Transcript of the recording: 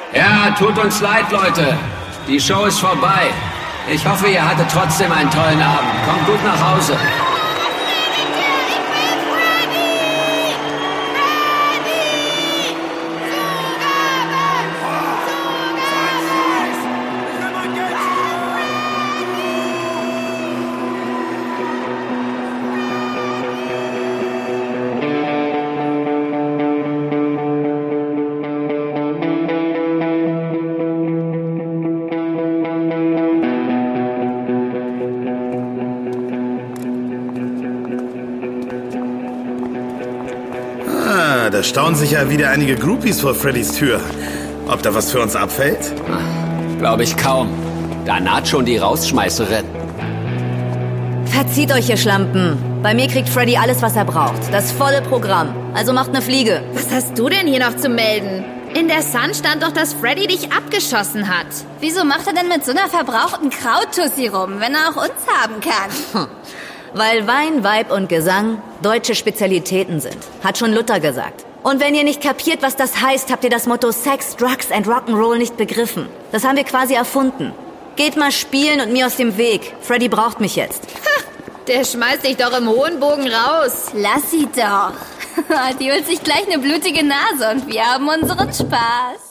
Ja, tut uns leid, Leute. Die Show ist vorbei. Ich hoffe, ihr hattet trotzdem einen tollen Abend. Kommt gut nach Hause. Da staunen sich ja wieder einige Groupies vor Freddys Tür. Ob da was für uns abfällt? Glaube ich kaum. Da naht schon die Rausschmeißerin. Verzieht euch, ihr Schlampen. Bei mir kriegt Freddy alles, was er braucht. Das volle Programm. Also macht eine Fliege. Was hast du denn hier noch zu melden? In der Sun stand doch, dass Freddy dich abgeschossen hat. Wieso macht er denn mit so einer verbrauchten Krauttussi rum, wenn er auch uns haben kann? Weil Wein, Weib und Gesang deutsche Spezialitäten sind. Hat schon Luther gesagt. Und wenn ihr nicht kapiert, was das heißt, habt ihr das Motto Sex, Drugs and Rock'n'Roll nicht begriffen. Das haben wir quasi erfunden. Geht mal spielen und mir aus dem Weg. Freddy braucht mich jetzt. Der schmeißt dich doch im hohen Bogen raus. Lass sie doch. Die holt sich gleich eine blutige Nase und wir haben unseren Spaß.